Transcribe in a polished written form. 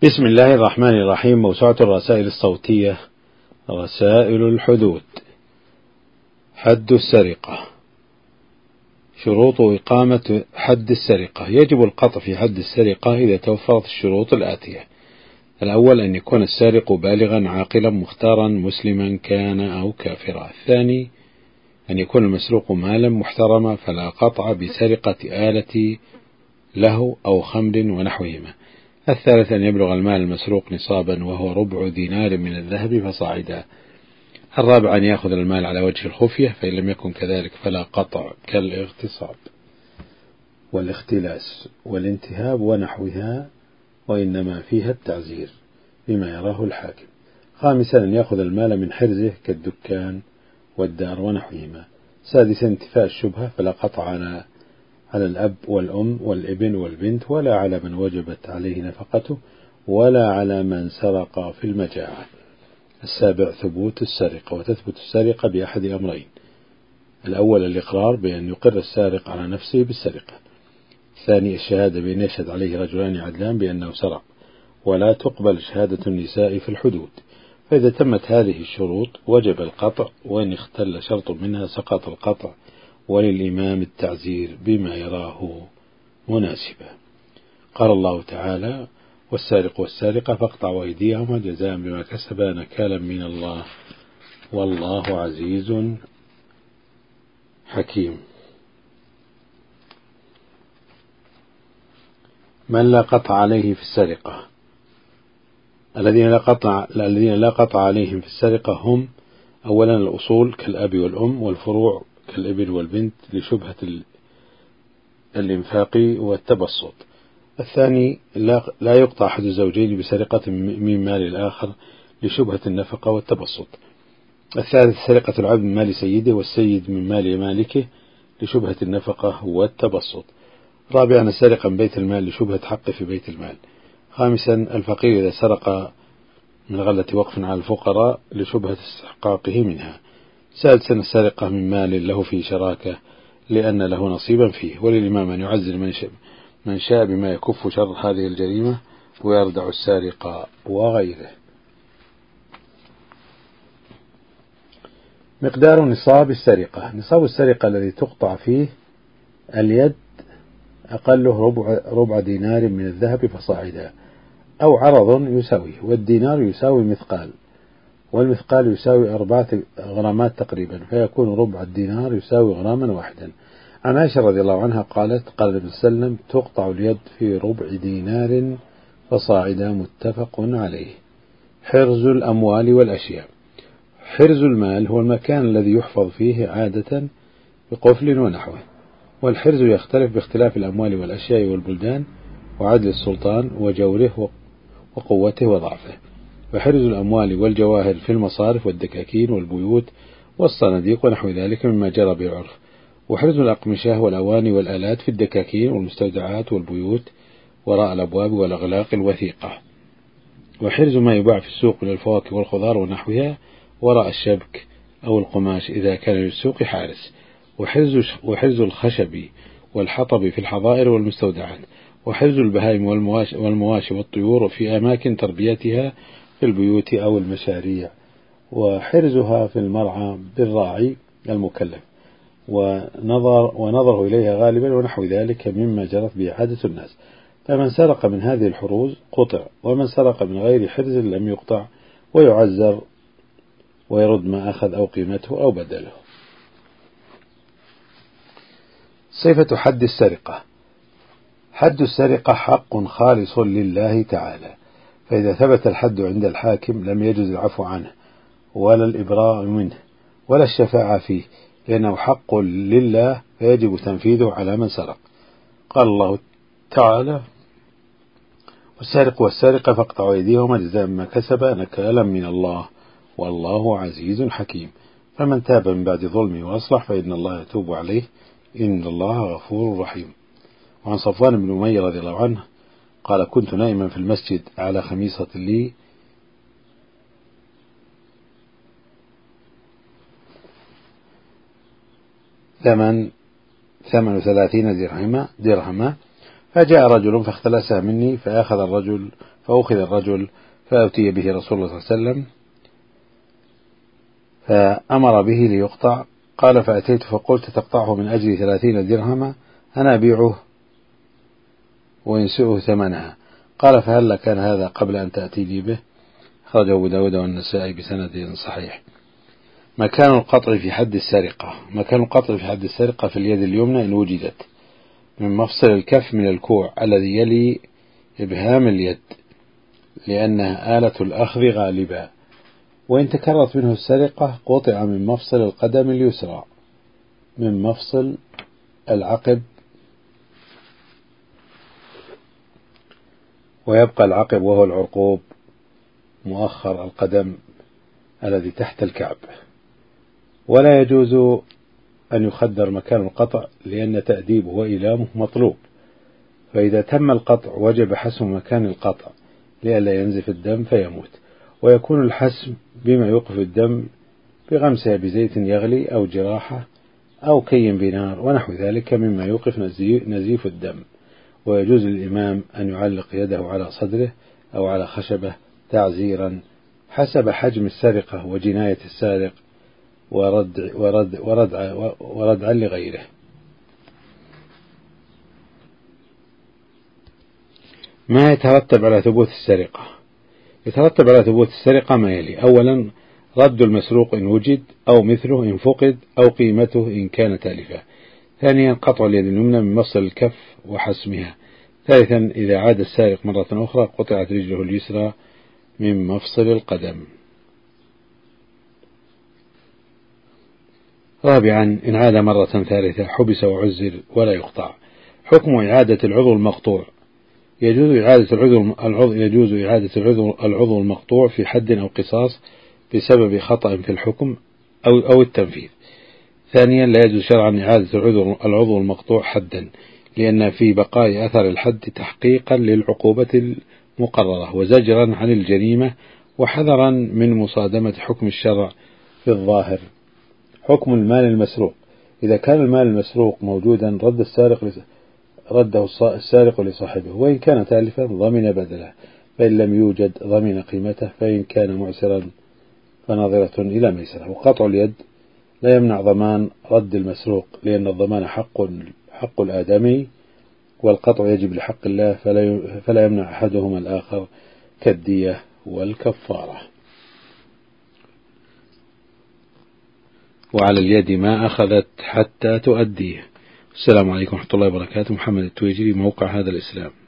بسم الله الرحمن الرحيم. موسوعة الرسائل الصوتية، رسائل الحدود. حد السرقة. شروط إقامة حد السرقة. يجب القطع في حد السرقة إذا توفرت الشروط الآتية: الأول أن يكون السارق بالغا عاقلا مختارا مسلما كان أو كافرا. الثاني أن يكون المسروق مالا محترما فلا قطع بسرقة آلة له أو خمر ونحوهما. الثالث أن يبلغ المال المسروق نصابا وهو ربع دينار من الذهب فصاعدا. الرابع أن يأخذ المال على وجه الخفية، فإن لم يكن كذلك فلا قطع، كالاغتصاب والاختلاس والانتهاب ونحوها، وإنما فيها التعزير بما يراه الحاكم. خامسا أن يأخذ المال من حرزه كالدكان والدار ونحوهما. سادسا انتفاء الشبهة، فلا قطع على الأب والأم والابن والبنت، ولا على من وجبت عليه نفقته، ولا على من سرق في المجاعة. السابع ثبوت السرقة، وتثبت السرقة بأحد أمرين: الأول الإقرار بأن يقر السارق على نفسه بالسرقة. الثاني الشهادة بأن يشهد عليه رجلان عدلان بأنه سرق، ولا تقبل شهادة النساء في الحدود. فإذا تمت هذه الشروط وجب القطع، وإن اختل شرط منها سقط القطع، وللإمام التعزير بما يراه مناسبا. قال الله تعالى: والسارق والسارقة فاقطعوا أيديهما جزاء بما كسبا نكالا من الله والله عزيز حكيم. من لا قطع عليه في السرقة. الذين لا قطع عليهم في السرقة هم: أولا الأصول كالأب والأم، والفروع كالابن والبنت لشبهة الإنفاق والتبسط. الثاني لا يقطع أحد الزوجين بسرقة من مال الآخر لشبهة النفقة والتبسط. الثالث سرقة العبد من مال سيده والسيد من مال مالكه لشبهة النفقة والتبسط. رابعا السرقة من بيت المال لشبهة حق في بيت المال. خامسا الفقير إذا سرق من غلة وقف على الفقراء لشبهة استحقاقه منها. سادسا السرقة من مال له في شراكة لأن له نصيبا فيه. وللإمام أن يعزل من شاء بما يكف شر هذه الجريمة ويردع السارق وغيره. مقدار نصاب السرقة. نصاب السرقة الذي تقطع فيه اليد أقله ربع دينار من الذهب فصاعدا، أو عرض يساويه، والدينار يساوي مثقال، والمثقال يساوي 4 غرامات تقريبا، فيكون ربع الدينار يساوي غراما واحدا. عن عائشة رضي الله عنها قالت: قال النبي صلى الله عليه وسلم: تقطع اليد في ربع دينار فصاعدا، متفق عليه. حرز الأموال والأشياء. حرز المال هو المكان الذي يحفظ فيه عادة بقفل ونحوه، والحرز يختلف باختلاف الأموال والأشياء والبلدان وعدل السلطان وجوره وقوته وضعفه. وحرز الأموال والجواهر في المصارف والدكاكين والبيوت والصناديق ونحو ذلك مما جرى به العرف. وحرز الأقمشة والأواني والآلات في الدكاكين والمستودعات والبيوت وراء الأبواب والأغلاق الوثيقة. وحرز ما يباع في السوق من الفواكه والخضار ونحوها وراء الشبك أو القماش إذا كان للسوق حارس. وحرز الخشب والحطب في الحظائر والمستودعات. وحرز البهائم والمواشي والطيور في أماكن تربيتها في البيوت أو المشاريع. وحرزها في المرعى بالراعي المكلف ونظره إليها غالبا ونحو ذلك مما جرت به عادة الناس. فمن سرق من هذه الحروز قطع، ومن سرق من غير حرز لم يقطع، ويعزر ويرد ما أخذ أو قيمته أو بدله. صفة حد السرقة. حد السرقة حق خالص لله تعالى، فإذا ثبت الحد عند الحاكم لم يجوز العفو عنه ولا الإبراء منه ولا الشفاعة فيه، لأنه حق لله فيجب تنفيذه على من سرق. قال الله تعالى: والسارق والسارقة فاقطعوا أيديهما جزاء بما كسبا نكالا من الله والله عزيز حكيم. فمن تاب من بعد ظلمه وأصلح فإن الله يتوب عليه إن الله غفور رحيم. وعن صفوان بن أمية رضي الله عنه قال: كنت نائما في المسجد على خميصة لي ثمن 30 درهما، فجاء رجل فاختلسها مني فأخذ الرجل فأتي به رسول الله صلى الله عليه وسلم فأمر به ليقطع. قال فأتيت فقلت تقطعه من أجل 30 درهما أنا أبيعه وينسئه ثمنها. قال فهل كان هذا قبل أن تأتي به؟ أخرجه أبو داود والنسائي بسند صحيح. مكان القطع في حد السرقة. مكان القطع في حد السرقة في اليد اليمنى إن وجدت من مفصل الكف من الكوع الذي يلي إبهام اليد لأنها آلة الأخذ غالبا، وإن تكررت منه السرقة قطع من مفصل القدم اليسرى من مفصل العقب، ويبقى العقب وهو العرقوب مؤخر القدم الذي تحت الكعب. ولا يجوز أن يخدر مكان القطع لأن تأديبه وإيلامه مطلوب، فإذا تم القطع وجب حسم مكان القطع لئلا ينزف الدم فيموت، ويكون الحسم بما يوقف الدم بغمسها بزيت يغلي أو جراحة أو كي بنار ونحو ذلك مما يوقف نزيف الدم. ويجوز للإمام أن يعلق يده على صدره أو على خشبة تعزيرا حسب حجم السرقة وجناية السارق وردعا لغيره. ما يترتب على ثبوت السرقة؟ يترتب على ثبوت السرقة ما يلي: أولا رد المسروق إن وجد أو مثله إن فقد أو قيمته إن كان تالفا. ثانيا قطع اليد اليمنى من مفصل الكف وحسمها. ثالثا إذا عاد السارق مرة أخرى قطعت رجله اليسرى من مفصل القدم. رابعا إن عاد مرة ثالثة حبس وعزل ولا يقطع. حكم إعادة العضو المقطوع: يجوز إعادة العضو المقطوع في حد أو قصاص بسبب خطأ في الحكم أو التنفيذ. ثانيا لا يجوز شرعا إعادة العضو المقطوع حدا، لأن في بقاء أثر الحد تحقيقا للعقوبة المقررة وزجرا عن الجريمة وحذرا من مصادمة حكم الشرع في الظاهر. حكم المال المسروق: إذا كان المال المسروق موجودا رده السارق لصاحبه، وإن كان تالفا ضمن بدله، فإن لم يوجد ضمن قيمته، فإن كان معسرا فناظرة إلى ميسره. وقطع اليد لا يمنع ضمان رد المسروق، لأن الضمان حق الآدمي، والقطع يجب لحق الله فلا يمنع أحدهما الآخر كالدية والكفارة. وعلى اليد ما أخذت حتى تؤديه. السلام عليكم ورحمة الله وبركاته. محمد التويجري، موقع هذا الإسلام.